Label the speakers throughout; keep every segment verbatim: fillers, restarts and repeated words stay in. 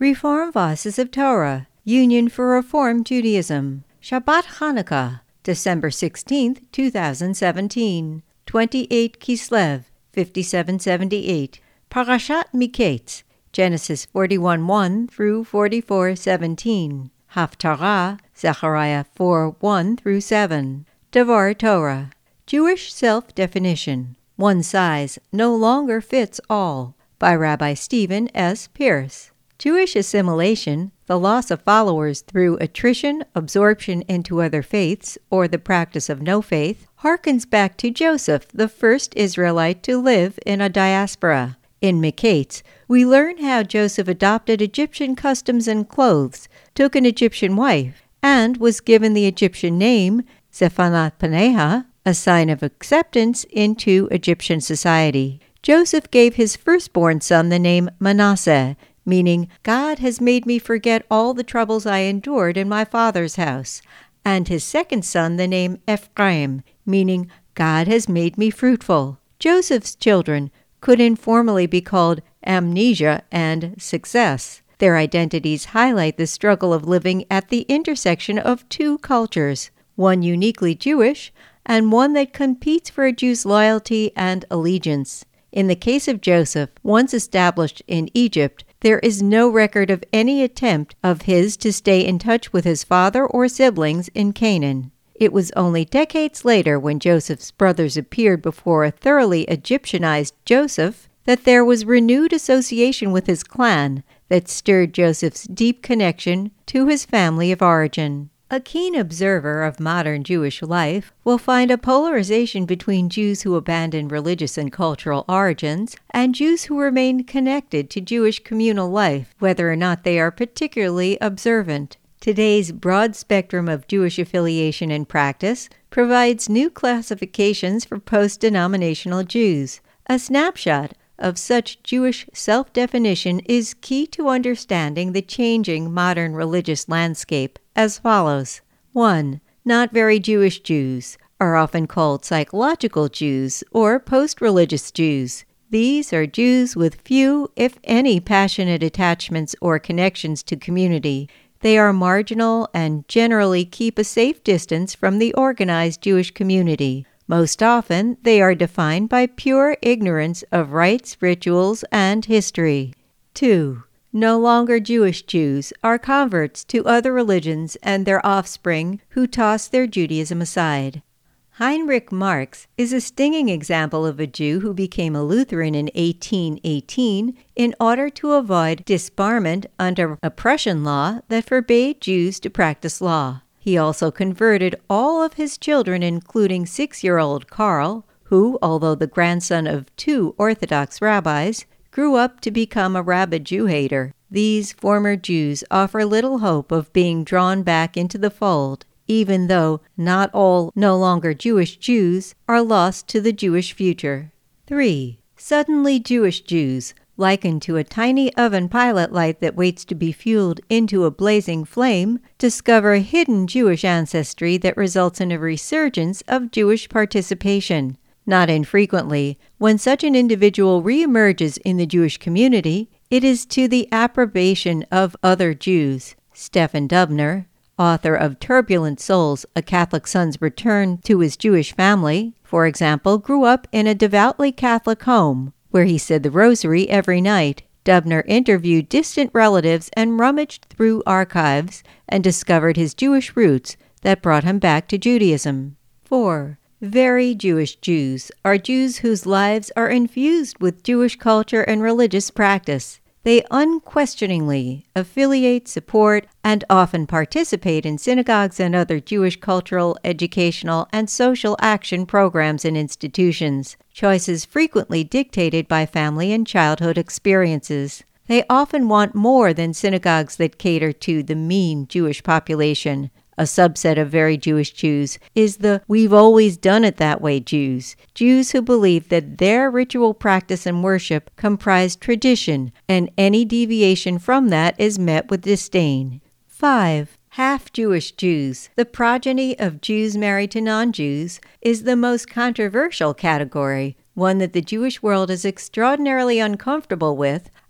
Speaker 1: Reform Voices of Torah, Union for Reform Judaism, Shabbat Hanukkah, December sixteenth, two thousand seventeen, twenty-eight Kislev, fifty-seven seventy-eight, Parashat Miketz, Genesis forty-one one through forty-four seventeen, Haftarah, Zechariah four one through seven, Devar Torah, Jewish Self-Definition, One Size No Longer Fits All, by Rabbi Stephen S. Pierce. Jewish assimilation, the loss of followers through attrition, absorption into other faiths, or the practice of no faith, harkens back to Joseph, the first Israelite to live in a diaspora. In Miketz, we learn how Joseph adopted Egyptian customs and clothes, took an Egyptian wife, and was given the Egyptian name Zephanat Paneha, a sign of acceptance into Egyptian society. Joseph gave his firstborn son the name Manasseh, meaning, God has made me forget all the troubles I endured in my father's house, and his second son the name Ephraim, meaning, God has made me fruitful. Joseph's children could informally be called Amnesia and Success. Their identities highlight the struggle of living at the intersection of two cultures, one uniquely Jewish and one that competes for a Jew's loyalty and allegiance. In the case of Joseph, once established in Egypt, there is no record of any attempt of his to stay in touch with his father or siblings in Canaan. It was only decades later, when Joseph's brothers appeared before a thoroughly Egyptianized Joseph, that there was renewed association with his clan that stirred Joseph's deep connection to his family of origin. A keen observer of modern Jewish life will find a polarization between Jews who abandon religious and cultural origins and Jews who remain connected to Jewish communal life, whether or not they are particularly observant. Today's broad spectrum of Jewish affiliation and practice provides new classifications for post-denominational Jews. A snapshot of such Jewish self-definition is key to understanding the changing modern religious landscape as follows. one. Not very Jewish Jews are often called psychological Jews or post-religious Jews. These are Jews with few, if any, passionate attachments or connections to community. They are marginal and generally keep a safe distance from the organized Jewish community. Most often, they are defined by pure ignorance of rites, rituals, and history. two. No longer Jewish Jews are converts to other religions and their offspring who toss their Judaism aside. Heinrich Marx is a stinging example of a Jew who became a Lutheran in eighteen eighteen in order to avoid disbarment under a Prussian law that forbade Jews to practice law. He also converted all of his children, including six-year-old Karl, who, although the grandson of two Orthodox rabbis, grew up to become a rabid Jew-hater. These former Jews offer little hope of being drawn back into the fold, even though not all no longer Jewish Jews are lost to the Jewish future. three. Suddenly Jewish Jews, likened to a tiny oven pilot light that waits to be fueled into a blazing flame, discover a hidden Jewish ancestry that results in a resurgence of Jewish participation. Not infrequently, when such an individual reemerges in the Jewish community, it is to the approbation of other Jews. Stephen Dubner, author of Turbulent Souls, A Catholic Son's Return to His Jewish Family, for example, grew up in a devoutly Catholic home, where he said the rosary every night. Dubner interviewed distant relatives and rummaged through archives and discovered his Jewish roots that brought him back to Judaism. four. Very Jewish Jews are Jews whose lives are infused with Jewish culture and religious practice. They unquestioningly affiliate, support, and often participate in synagogues and other Jewish cultural, educational, and social action programs and institutions, choices frequently dictated by family and childhood experiences. They often want more than synagogues that cater to the mean Jewish population. A subset of very Jewish Jews is the "we've always done it that way" Jews, Jews who believe that their ritual practice and worship comprise tradition, and any deviation from that is met with disdain. five. Half-Jewish Jews, the progeny of Jews married to non-Jews, is the most controversial category, one that the Jewish world is extraordinarily uncomfortable with,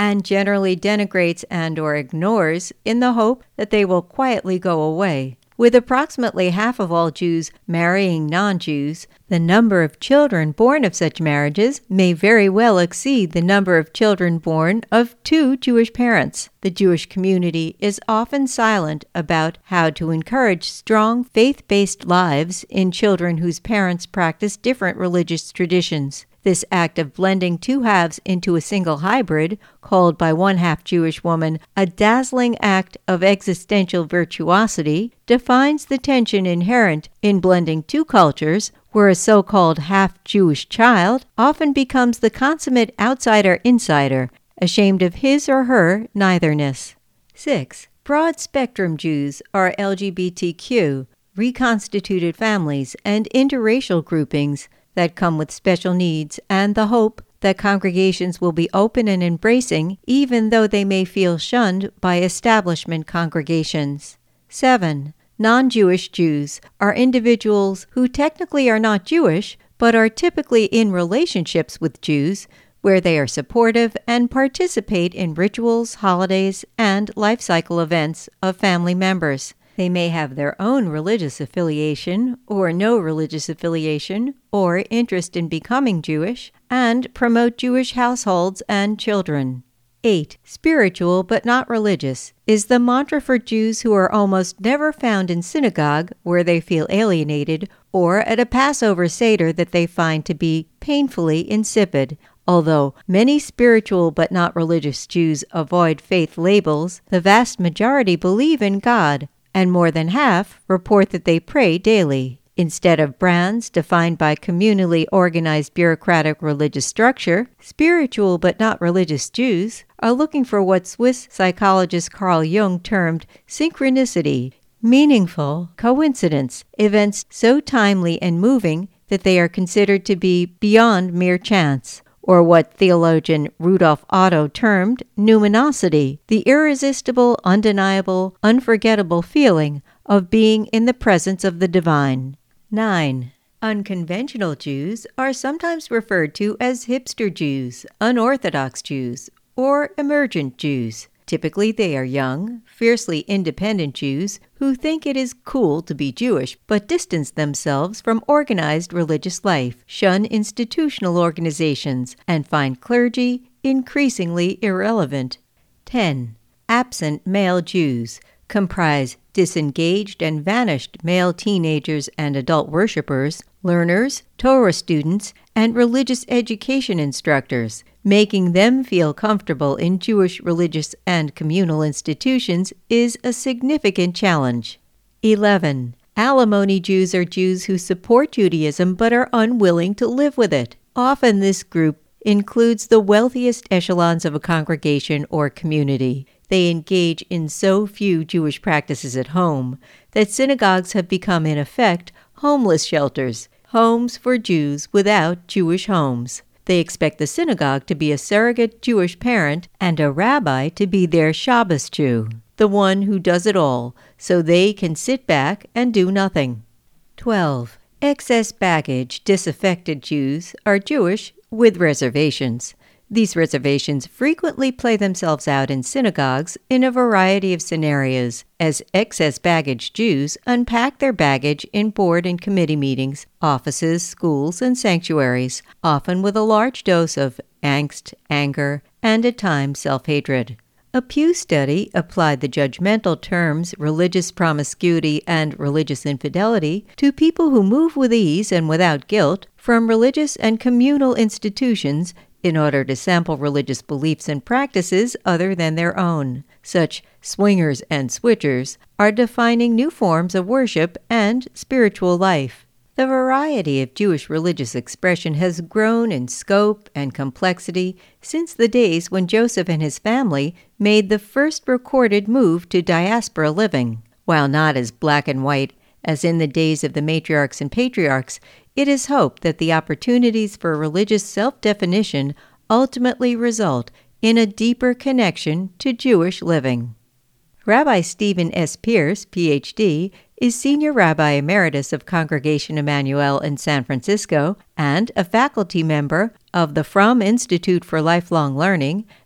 Speaker 1: and generally denigrates and or ignores in the hope that they will quietly go away. With approximately half of all Jews marrying non-Jews, the number of children born of such marriages may very well exceed the number of children born of two Jewish parents. The Jewish community is often silent about how to encourage strong faith-based lives in children whose parents practice different religious traditions. This act of blending two halves into a single hybrid, called by one half-Jewish woman a dazzling act of existential virtuosity, defines the tension inherent in blending two cultures, where a so-called half-Jewish child often becomes the consummate outsider-insider, ashamed of his or her neitherness. six. Broad-spectrum Jews are L G B T Q, reconstituted families, and interracial groupings that come with special needs and the hope that congregations will be open and embracing even though they may feel shunned by establishment congregations. seven. Non-Jewish Jews are individuals who technically are not Jewish but are typically in relationships with Jews where they are supportive and participate in rituals, holidays, and life cycle events of family members. They may have their own religious affiliation or no religious affiliation or interest in becoming Jewish and promote Jewish households and children. eight. Spiritual but not religious is the mantra for Jews who are almost never found in synagogue where they feel alienated or at a Passover Seder that they find to be painfully insipid. Although many spiritual but not religious Jews avoid faith labels, the vast majority believe in God, and more than half report that they pray daily. Instead of brands defined by communally organized bureaucratic religious structure, spiritual but not religious Jews are looking for what Swiss psychologist Carl Jung termed synchronicity, meaningful coincidence, events so timely and moving that they are considered to be beyond mere chance, or what theologian Rudolf Otto termed numinosity, the irresistible, undeniable, unforgettable feeling of being in the presence of the divine. nine. Unconventional Jews are sometimes referred to as hipster Jews, unorthodox Jews, or emergent Jews. Typically, they are young, fiercely independent Jews who think it is cool to be Jewish but distance themselves from organized religious life, shun institutional organizations, and find clergy increasingly irrelevant. ten. Absent male Jews comprise disengaged and vanished male teenagers and adult worshipers, learners, Torah students, and religious education instructors. Making them feel comfortable in Jewish religious and communal institutions is a significant challenge. eleven. Alimony Jews are Jews who support Judaism but are unwilling to live with it. Often this group includes the wealthiest echelons of a congregation or community. They engage in so few Jewish practices at home that synagogues have become, in effect, homeless shelters, homes for Jews without Jewish homes. They expect the synagogue to be a surrogate Jewish parent and a rabbi to be their Shabbos Jew, the one who does it all, so they can sit back and do nothing. twelve. Excess baggage disaffected Jews are Jewish with reservations. These reservations frequently play themselves out in synagogues in a variety of scenarios, as excess baggage Jews unpack their baggage in board and committee meetings, offices, schools, and sanctuaries, often with a large dose of angst, anger, and at times self-hatred. A Pew study applied the judgmental terms religious promiscuity and religious infidelity to people who move with ease and without guilt from religious and communal institutions in order to sample religious beliefs and practices other than their own. Such swingers and switchers are defining new forms of worship and spiritual life. The variety of Jewish religious expression has grown in scope and complexity since the days when Joseph and his family made the first recorded move to diaspora living. While not as black and white as in the days of the matriarchs and patriarchs, it is hoped that the opportunities for religious self-definition ultimately result in a deeper connection to Jewish living. Rabbi Stephen S. Pierce, P H D, is Senior Rabbi Emeritus of Congregation Emmanuel in San Francisco and a faculty member of the Fromm Institute for Lifelong Learning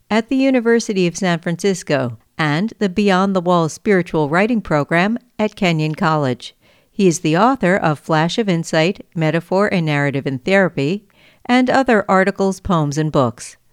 Speaker 1: at the University of San Francisco and the Beyond the Wall Spiritual Writing Program at Kenyon College. He is the author of Flash of Insight, Metaphor and Narrative in Therapy, and other articles, poems, and books.